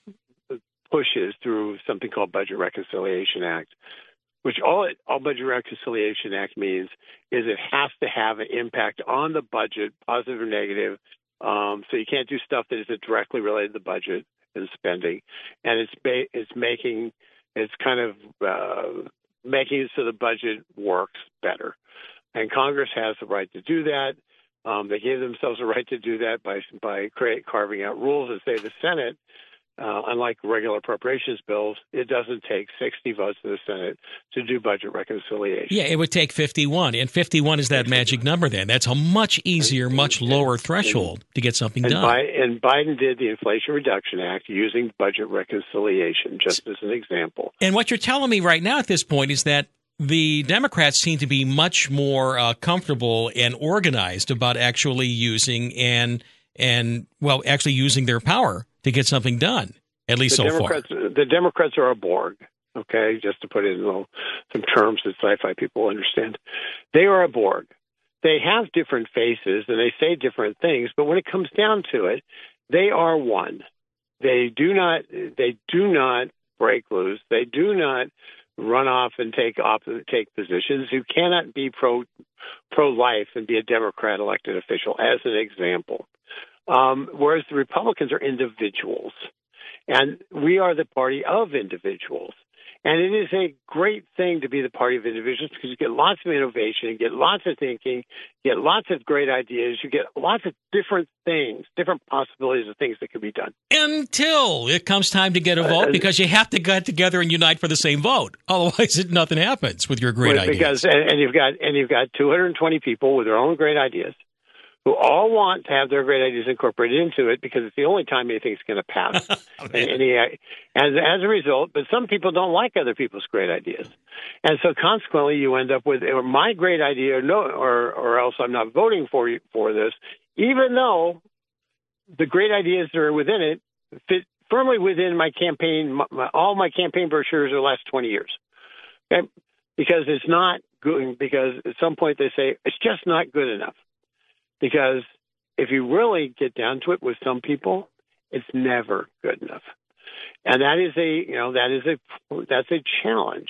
Speaker 18: pushes through something called Budget Reconciliation Act, which all it, all Budget Reconciliation Act means is it has to have an impact on the budget, positive or negative. Um, so you can't do stuff that isn't directly related to the budget and spending, and it's ba- it's making it's kind of uh, making it so the budget works better, and Congress has the right to do that. Um, they gave themselves a right to do that by by create, carving out rules and say the Senate, uh, unlike regular appropriations bills, it doesn't take sixty votes in the Senate to do budget reconciliation.
Speaker 1: Yeah, it would take fifty-one, and fifty-one is that magic number then. That's a much easier, much lower threshold to get something
Speaker 18: and
Speaker 1: done.
Speaker 18: Bi- and Biden did the Inflation Reduction Act using budget reconciliation, just as an example.
Speaker 1: And what you're telling me right now at this point is that the Democrats seem to be much more uh, comfortable and organized about actually using and and well, actually using their power to get something done. At least
Speaker 18: the
Speaker 1: so
Speaker 18: Democrats,
Speaker 1: far.
Speaker 18: The Democrats are a Borg. Okay, just to put it in little, some terms that sci-fi people understand, they are a Borg. They have different faces and they say different things, but when it comes down to it, they are one. They do not. They do not break loose. They do not run off and take off take positions. You cannot be pro pro life and be a Democrat elected official, as an example. Um, whereas the Republicans are individuals, and we are the party of individuals. And it is a great thing to be the party of individuals because you get lots of innovation, you get lots of thinking, you get lots of great ideas, you get lots of different things, different possibilities of things that can be done.
Speaker 1: Until it comes time to get a vote, because you have to get together and unite for the same vote. Otherwise, it, nothing happens with your great
Speaker 18: well,
Speaker 1: ideas.
Speaker 18: Because and, and you've got and you've got two hundred twenty people with their own great ideas, who all want to have their great ideas incorporated into it because it's the only time anything's going to pass. and, and he, as, as a result, but some people don't like other people's great ideas. And so consequently, you end up with or my great idea or, no, or, or else I'm not voting for you for this, even though the great ideas that are within it fit firmly within my campaign, my, my, all my campaign brochures of the last twenty years. Okay? Because it's not good, because at some point they say it's just not good enough. Because if you really get down to it with some people, it's never good enough. And that is a, you know, that is a, that's a challenge.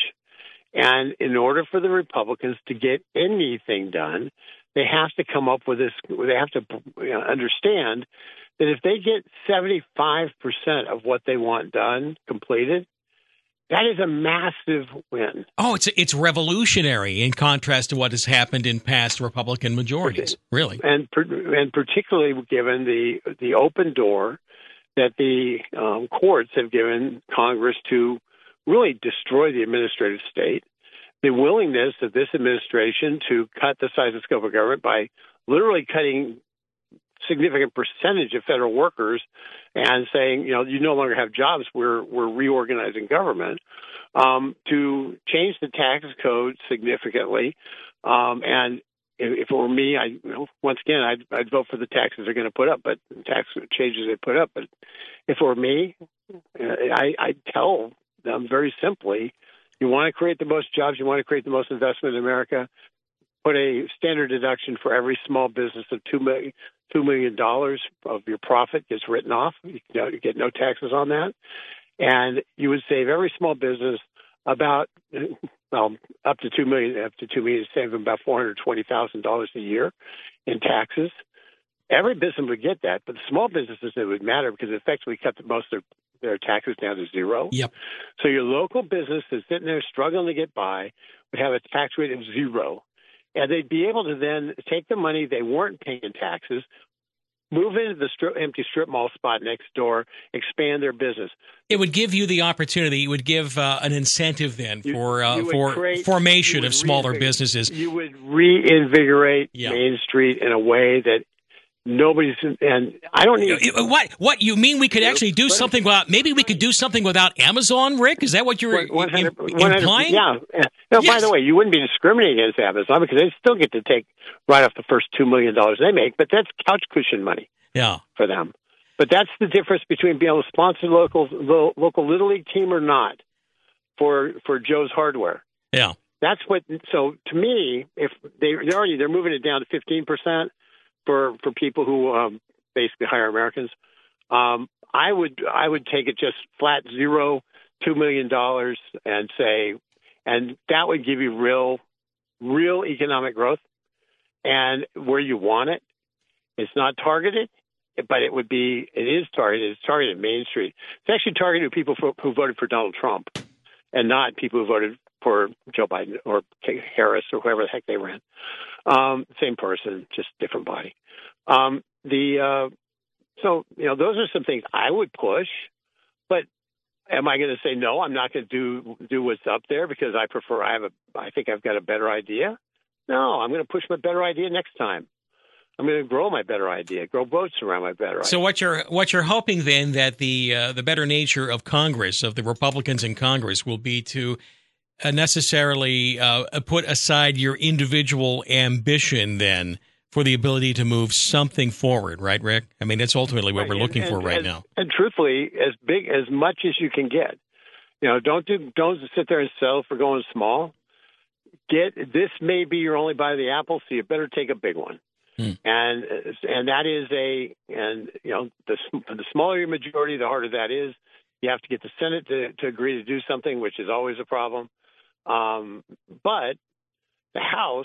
Speaker 18: And in order for the Republicans to get anything done, they have to come up with this, they have to you know, understand that if they get seventy-five percent of what they want done, completed, that is a massive win.
Speaker 1: Oh, it's it's revolutionary in contrast to what has happened in past Republican majorities, really.
Speaker 18: And and particularly given the the open door that the um, courts have given Congress to really destroy the administrative state, the willingness of this administration to cut the size and scope of government by literally cutting significant percentage of federal workers and saying, you know, you no longer have jobs, we're we're reorganizing government, um, to change the tax code significantly. Um, and if, if it were me, I, you know, once again, I'd, I'd vote for the taxes they're going to put up, but tax changes they put up. But if it were me, I, I'd tell them very simply, you want to create the most jobs, you want to create the most investment in America, put a standard deduction for every small business of two million two million dollars of your profit gets written off. You, know, you get no taxes on that, and you would save every small business about well up to two million. Up to two million, save them about four hundred twenty thousand dollars a year in taxes. Every business would get that, but the small businesses, it would matter because it effectively cut the most of their taxes down to zero.
Speaker 1: Yep.
Speaker 18: So your local business is sitting there struggling to get by would have a tax rate of zero. And they'd be able to then take the money they weren't paying in taxes, move into the strip, empty strip mall spot next door, expand their business.
Speaker 1: It would give you the opportunity. It would give uh, an incentive then
Speaker 18: You-
Speaker 1: for uh,
Speaker 18: you would
Speaker 1: for
Speaker 18: create-
Speaker 1: formation
Speaker 18: you would
Speaker 1: of smaller
Speaker 18: reinvigorate-
Speaker 1: businesses.
Speaker 18: You would reinvigorate
Speaker 1: Yeah.
Speaker 18: Main Street in a way that nobody's, and I don't need.
Speaker 1: What? What you mean? We could actually do something without? Maybe we could do something without Amazon, Rick? Is that what you're
Speaker 18: one hundred,
Speaker 1: im-
Speaker 18: one hundred,
Speaker 1: implying?
Speaker 18: Yeah. No,
Speaker 1: Yes.
Speaker 18: by the way, you wouldn't be discriminating against Amazon because they still get to take right off the first two million dollars they make, but that's couch cushion money.
Speaker 1: Yeah.
Speaker 18: For them. But that's the difference between being able to sponsor the local the local Little League team or not for for Joe's Hardware.
Speaker 1: Yeah.
Speaker 18: That's what. So to me, if they they're already they're moving it down to fifteen percent for for people who um, basically hire Americans. Um, I would I would take it just flat zero, two million dollars, and say, and that would give you real real economic growth, and where you want it. It's not targeted, but it would be, it is targeted. It's targeted Main Street. It's actually targeted people for, who voted for Donald Trump and not people who voted for Joe Biden or Harris or whoever the heck they ran. Um, same person, just different body. Um, the uh, so, you know, those are some things I would push, but am I going to say, no, I'm not going to do do what's up there because I prefer, I have a, I think I've got a better idea? No, I'm going to push my better idea next time. I'm going to grow my better idea, grow votes around my better idea.
Speaker 1: So what you're what you're hoping then that the uh, the better nature of Congress, of the Republicans in Congress, will be to uh, necessarily uh, put aside your individual ambition then for the ability to move something forward, right, Rick? I mean, that's ultimately what
Speaker 18: Right,
Speaker 1: we're looking
Speaker 18: and,
Speaker 1: for
Speaker 18: and,
Speaker 1: right
Speaker 18: and,
Speaker 1: now.
Speaker 18: And truthfully, as big as much as you can get. You know, don't do don't sit there and settle for going small. Get this may be your only bite of the apple, so you better take a big one. Hmm. And and that is a and you know the the smaller your majority, the harder that is. You have to get the Senate to, to agree to do something, which is always a problem. Um, but the House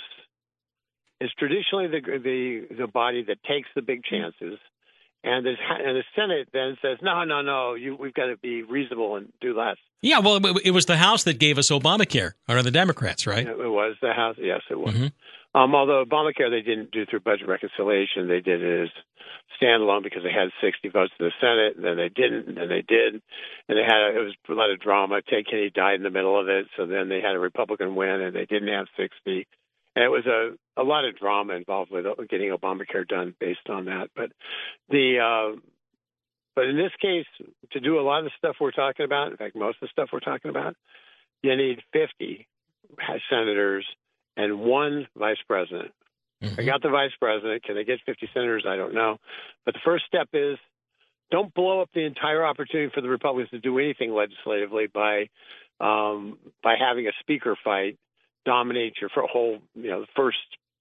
Speaker 18: is traditionally the the the body that takes the big chances, and the and the Senate then says, no, no, no, you, we've got to be reasonable and do less.
Speaker 1: Yeah, well, it, it was the House that gave us Obamacare, or the Democrats, right?
Speaker 18: It was the House, yes, it was.
Speaker 1: Mm-hmm.
Speaker 18: Um, although Obamacare they didn't do through budget reconciliation, they did it as standalone because they had sixty votes in the Senate, and then they didn't, and then they did, and they had a, it was a lot of drama. Ted Kennedy died in the middle of it, so then they had a Republican win, and they didn't have sixty, and it was a a lot of drama involved with getting Obamacare done based on that. But the uh, but in this case, to do a lot of the stuff we're talking about, in fact, most of the stuff we're talking about, you need fifty senators and one vice president. Mm-hmm. I got the vice president. Can they get fifty senators? I don't know. But the first step is don't blow up the entire opportunity for the Republicans to do anything legislatively by um, by having a speaker fight dominate your whole, you know, the first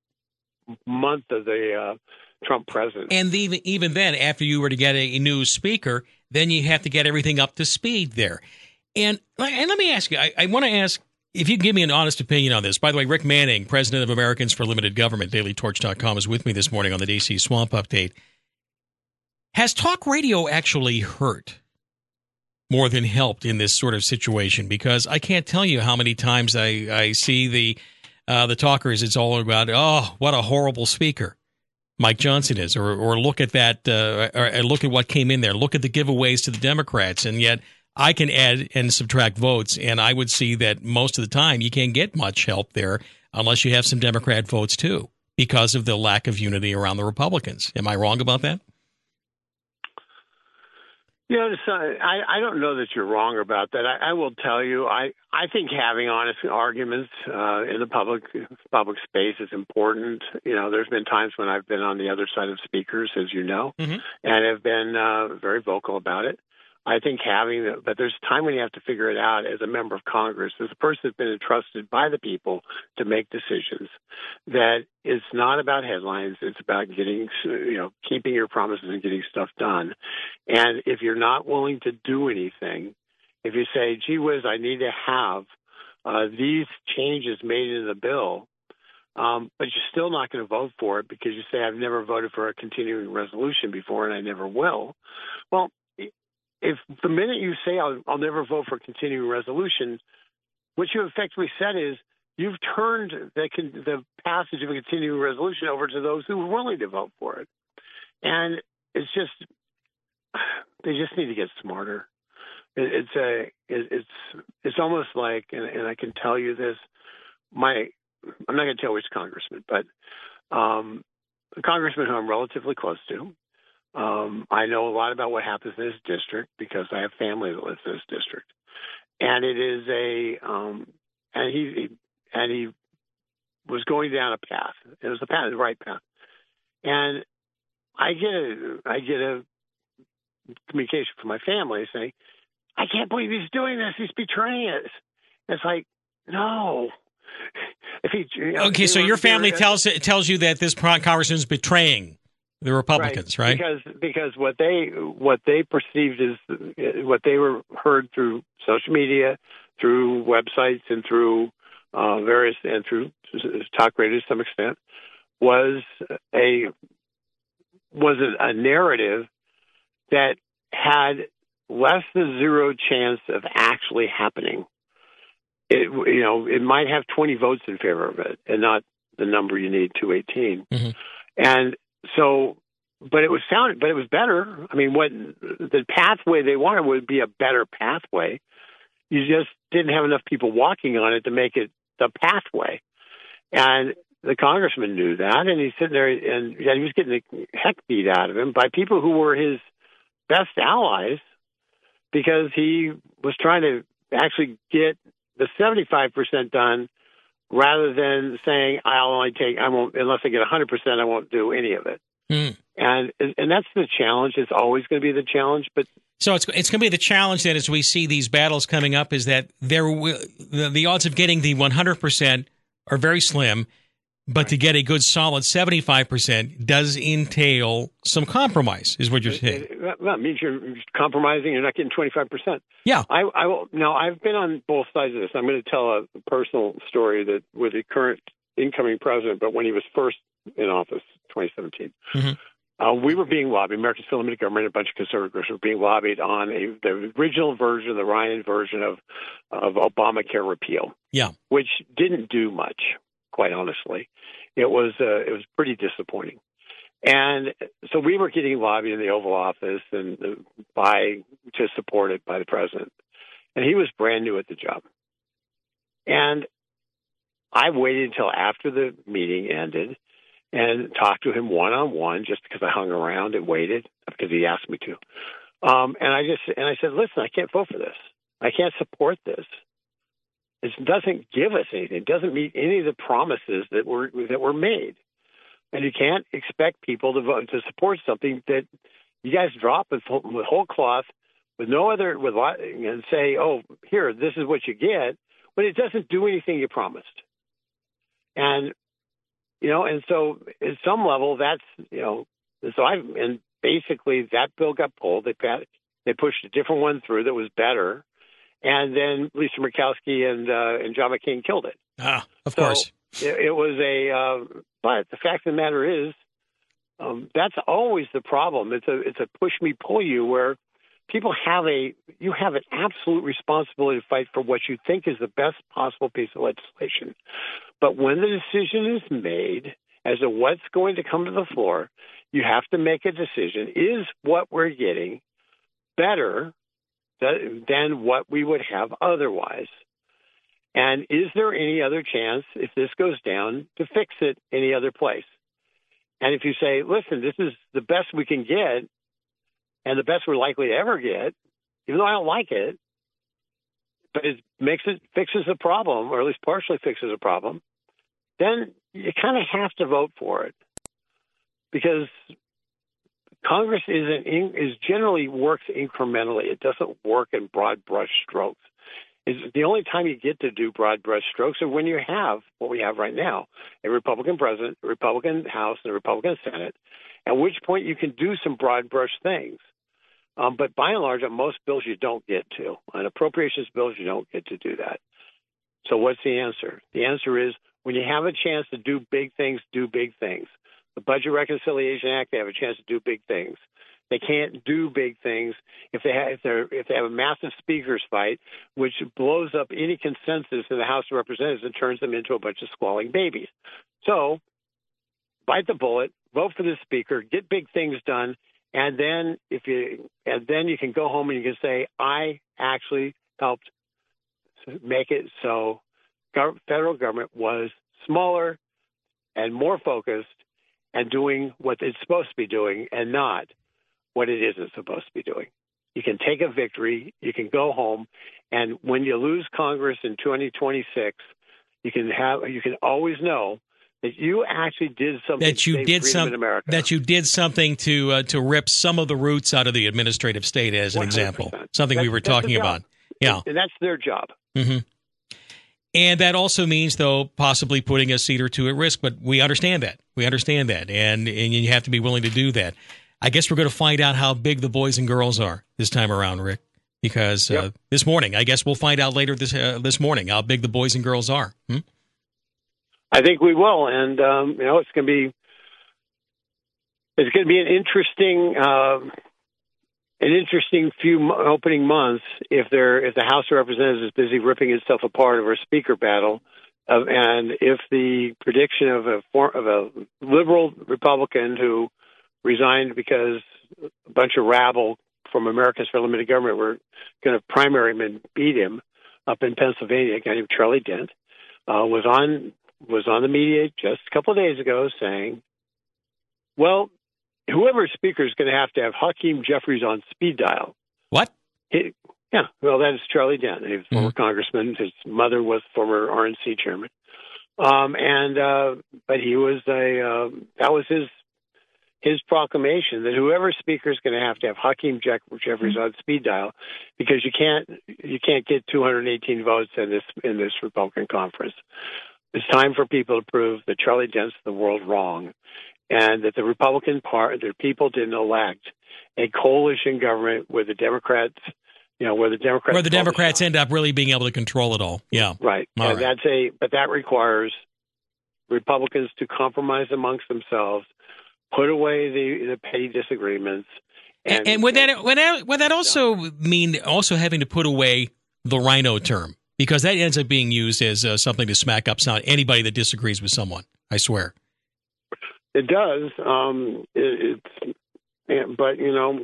Speaker 18: month of the uh, Trump presidency.
Speaker 1: And even even then, after you were to get a, a new speaker, then you have to get everything up to speed there. And and let me ask you, I, I want to ask. If you can give me an honest opinion on this. By the way, Rick Manning, president of Americans for Limited Government, Daily Torch dot com, is with me this morning on the D C Swamp Update. Has talk radio actually hurt more than helped in this sort of situation? Because I can't tell you how many times I, I see the uh, the talkers, it's all about, oh, what a horrible speaker Mike Johnson is, or or look at that, uh, or, or look at what came in there, look at the giveaways to the Democrats, and yet I can add and subtract votes, and I would see that most of the time you can't get much help there unless you have some Democrat votes too, because of the lack of unity around the Republicans. Am I wrong about that?
Speaker 18: You know, I, I don't know that you're wrong about that. I, I will tell you, I, I think having honest arguments uh, in the public public space is important. You know, there's been times when I've been on the other side of speakers, as you know, mm-hmm. and have been uh, very vocal about it. I think having, the, but there's a time when you have to figure it out as a member of Congress, as a person that's been entrusted by the people to make decisions, that it's not about headlines. It's about getting, you know, keeping your promises and getting stuff done. And if you're not willing to do anything, if you say, gee whiz, I need to have uh, these changes made in the bill, um, but you're still not going to vote for it because you say, I've never voted for a continuing resolution before and I never will. Well, if the minute you say I'll, I'll never vote for a continuing resolution, what you effectively said is you've turned the, the passage of a continuing resolution over to those who are willing to vote for it. And it's just, they just need to get smarter. It, it's a, it, it's, it's almost like, and, and I can tell you this, my, I'm not going to tell which congressman, but um, a congressman who I'm relatively close to. Um, I know a lot about what happens in his district because I have family that lives in his district, and it is a um, and he, he and he was going down a path. It was the path, the right path, and I get a I get a communication from my family saying, "I can't believe he's doing this. He's betraying us." It's like, no. If he, you know,
Speaker 1: okay, so your family tells tells you that this congressman is betraying the Republicans, right?
Speaker 18: right? Because because what they what they perceived is what they were heard through social media, through websites, and through uh, various and through talk radio to some extent was a was a narrative that had less than zero chance of actually happening. It, you know, it might have twenty votes in favor of it, and not the number you need, two eighteen. Mm-hmm. And so, but it was sound, but it was better. I mean, what the pathway they wanted would be a better pathway. You just didn't have enough people walking on it to make it the pathway. And the congressman knew that, and he's sitting there, and yeah, he was getting the heck beat out of him by people who were his best allies, because he was trying to actually get the seventy-five percent done rather than saying, I'll only take, I won't, unless I get one hundred percent, I won't do any of it. Mm. And and that's the challenge. It's always going to be the challenge. But
Speaker 1: so it's it's going to be the challenge then, as we see these battles coming up, is that there will, the, the odds of getting the one hundred percent are very slim, but right. to get a good solid seventy-five percent does entail some compromise, is what you're saying.
Speaker 18: It, it, that means you're compromising. You're not getting twenty-five percent.
Speaker 1: Yeah.
Speaker 18: I, I will, now, I've been on both sides of this. I'm going to tell a personal story that with the current incoming president, but when he was first in office, twenty seventeen, mm-hmm. uh, we were being lobbied. Americans for Limited Government, a bunch of conservative groups were being lobbied on a, the original version, the Ryan version of, of Obamacare repeal.
Speaker 1: Yeah.
Speaker 18: Which didn't do much, quite honestly. It was uh, it was pretty disappointing. And so we were getting lobbied in the Oval Office and uh, by to support it by the president. And he was brand new at the job. And I waited until after the meeting ended and talked to him one-on-one, just because I hung around and waited because he asked me to. Um, and I just and I said, listen, I can't vote for this. I can't support this. It doesn't give us anything. It doesn't meet any of the promises that were that were made. And you can't expect people to vote to support something that you guys drop with, with whole cloth, with no other, with and say, "Oh, here, this is what you get," but it doesn't do anything you promised. And you know, and so at some level, that's you know, so I and basically that bill got pulled. They they pushed a different one through that was better. And then Lisa Murkowski and uh, and John McCain killed it.
Speaker 1: Ah, of
Speaker 18: so
Speaker 1: course.
Speaker 18: It, it was a. Uh, but the fact of the matter is, um, that's always the problem. It's a it's a push me pull you where people have a you have an absolute responsibility to fight for what you think is the best possible piece of legislation. But when the decision is made as to what's going to come to the floor, you have to make a decision. Is what we're getting better than what we would have otherwise? And is there any other chance, if this goes down, to fix it any other place? And if you say, listen, this is the best we can get and the best we're likely to ever get, even though I don't like it, but it makes it fixes a problem, or at least partially fixes a problem, then you kind of have to vote for it. Because Congress is an, is generally works incrementally. It doesn't work in broad brush strokes. It's the only time you get to do broad brush strokes are when you have what we have right now, a Republican president, a Republican House, and a Republican Senate, at which point you can do some broad brush things. Um, but by and large, on most bills, you don't get to. On appropriations bills, you don't get to do that. So what's the answer? The answer is when you have a chance to do big things, do big things. The Budget Reconciliation Act, they have a chance to do big things. They can't do big things if they have, if, they're, if they have a massive speakers fight, which blows up any consensus in the House of Representatives and turns them into a bunch of squalling babies. So bite the bullet, vote for the speaker, get big things done, and then if you and then you can go home and you can say, I actually helped make it so federal government was smaller and more focused, and doing what it's supposed to be doing and not what it isn't supposed to be doing. You can take a victory, you can go home, and when you lose Congress in twenty twenty-six, you can have you can always know that you actually did something
Speaker 1: that you
Speaker 18: to save
Speaker 1: did
Speaker 18: freedom
Speaker 1: some
Speaker 18: in America.
Speaker 1: that you did something to uh, to rip some of the roots out of the administrative state, as an
Speaker 18: one hundred percent.
Speaker 1: example, something
Speaker 18: That's,
Speaker 1: we were
Speaker 18: that's the
Speaker 1: talking
Speaker 18: job.
Speaker 1: about. Yeah,
Speaker 18: and that's their job.
Speaker 1: hmm And that also means, though, possibly putting a seat or two at risk. But we understand that. We understand that, and and you have to be willing to do that. I guess we're going to find out how big the boys and girls are this time around, Rick, because
Speaker 18: Yep.
Speaker 1: uh, this morning, I guess we'll find out later this uh, this morning how big the boys and girls are. Hmm?
Speaker 18: I think we will, and um, you know, it's going to be it's going to be an interesting uh, an interesting few mo- opening months if there if the House of Representatives is busy ripping itself apart over a speaker battle, uh, and if the prediction of a for, of a liberal Republican who resigned because a bunch of rabble from Americans for Limited Government were going to primary him and beat him up in Pennsylvania, a guy named Charlie Dent, uh, was on was on the media just a couple of days ago saying, well, whoever speaker is going to have to have Hakeem Jeffries on speed dial.
Speaker 1: What?
Speaker 18: He, yeah, well, that is Charlie Dent. He was a former congressman. His mother was former R N C chairman. Um, and uh, but he was a uh, that was his his proclamation that whoever speaker is going to have to have Hakeem Jeff- Jeffries on speed dial, because you can't you can't get two hundred eighteen votes in this in this Republican conference. It's time for people to prove that Charlie Dent's the world wrong, and that the Republican part, the people didn't elect a coalition government where the Democrats, you know, where the Democrats,
Speaker 1: Where the Democrats end up really being able to control it all. Yeah,
Speaker 18: right.
Speaker 1: All
Speaker 18: and
Speaker 1: right.
Speaker 18: that's a, but that requires Republicans to compromise amongst themselves, put away the, the petty disagreements.
Speaker 1: And,
Speaker 18: And,
Speaker 1: and would that would that, would that also mean also having to put away the rhino term? Because that ends up being used as uh, something to smack up sound anybody that disagrees with someone. I swear.
Speaker 18: It does. Um, it, it's, yeah, but you know,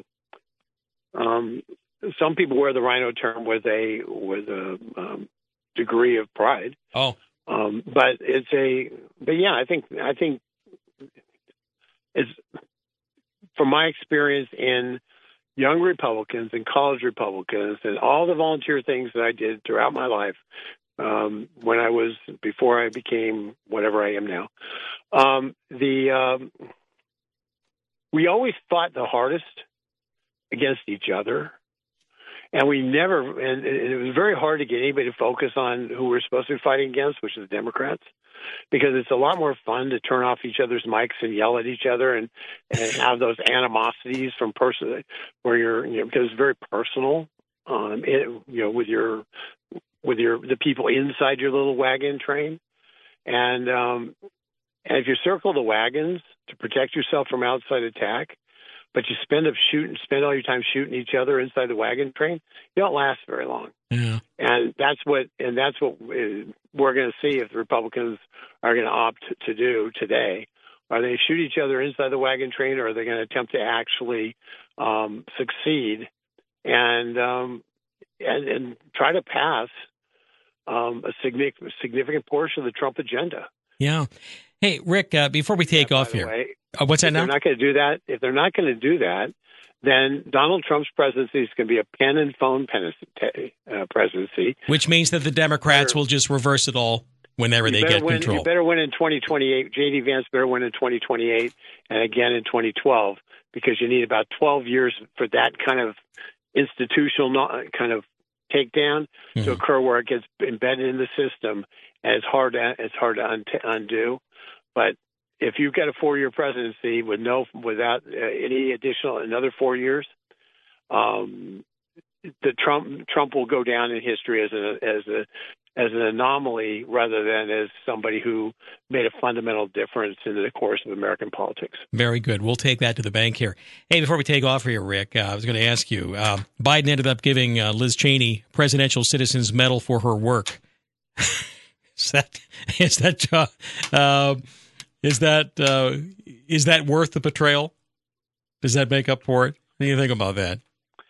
Speaker 18: um, some people wear the rhino term with a with a um, degree of pride.
Speaker 1: Oh,
Speaker 18: um, but it's a. But yeah, I think I think it's from my experience in young Republicans and college Republicans and all the volunteer things that I did throughout my life um, when I was before I became whatever I am now. Um, the um, we always fought the hardest against each other, and we never. And it was very hard to get anybody to focus on who we're supposed to be fighting against, which is the Democrats, because it's a lot more fun to turn off each other's mics and yell at each other and, and have those animosities from person where you're, you know, because it's very personal. Um, it, you know, with your with your the people inside your little wagon train, and um, and if you circle the wagons to protect yourself from outside attack, but you spend up shooting, spend all your time shooting each other inside the wagon train, you don't last very long.
Speaker 1: Yeah.
Speaker 18: And that's what, and that's what we're going to see if the Republicans are going to opt to do today. Are they shoot each other inside the wagon train, or are they going to attempt to actually um, succeed and, um, and and try to pass um, a significant significant portion of the Trump agenda?
Speaker 1: Yeah. Hey, Rick, uh, before we take off here,
Speaker 18: way,
Speaker 1: uh, what's that
Speaker 18: if
Speaker 1: now?
Speaker 18: They're not going to do that. If they're not going to do that, then Donald Trump's presidency is going to be a pen and phone pen, uh, presidency.
Speaker 1: Which means that the Democrats will just reverse it all whenever
Speaker 18: You
Speaker 1: they
Speaker 18: better
Speaker 1: get
Speaker 18: win,
Speaker 1: control.
Speaker 18: You better win in twenty twenty-eight. J D Vance better win in twenty twenty-eight and again in twenty twelve, because you need about twelve years for that kind of institutional no- kind of takedown
Speaker 1: Mm-hmm.
Speaker 18: to occur, where it gets embedded in the system, and it's hard to it's hard to un- undo. But if you've got a four-year presidency with no without uh, any additional another four years, um, the Trump Trump will go down in history as a as a as an anomaly rather than as somebody who made a fundamental difference in the course of American politics.
Speaker 1: Very good. We'll take that to the bank here. Hey, before we take off here, Rick, uh, I was going to ask you, uh, Biden ended up giving uh, Liz Cheney Presidential Citizens Medal for her work. is that is that uh, uh, is that uh, is that worth the betrayal? Does that make up for it? What do you think about that?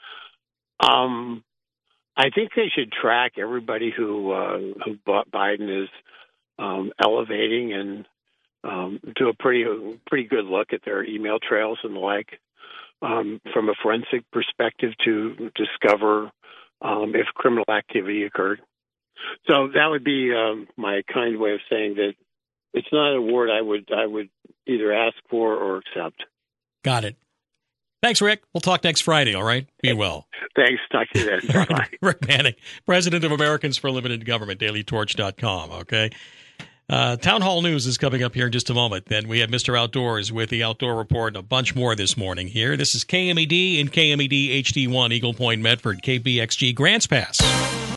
Speaker 18: Um, I think they should track everybody who uh, who Biden is um, elevating and um, do a pretty pretty good look at their email trails and the like um, from a forensic perspective to discover um, if criminal activity occurred. So that would be um, my kind way of saying that it's not a word I would I would either ask for or accept.
Speaker 1: Got it. Thanks, Rick. We'll talk next Friday, all right? Be well.
Speaker 18: Thanks. Talk to you then. Bye.
Speaker 1: Rick Manning, president of Americans for Limited Government, daily torch dot com, okay? Uh, Town Hall News is coming up here in just a moment. Then we have Mister Outdoors with the Outdoor Report and a bunch more this morning here. This is K M E D and K M E D H D one, Eagle Point, Medford, K B X G, Grants Pass.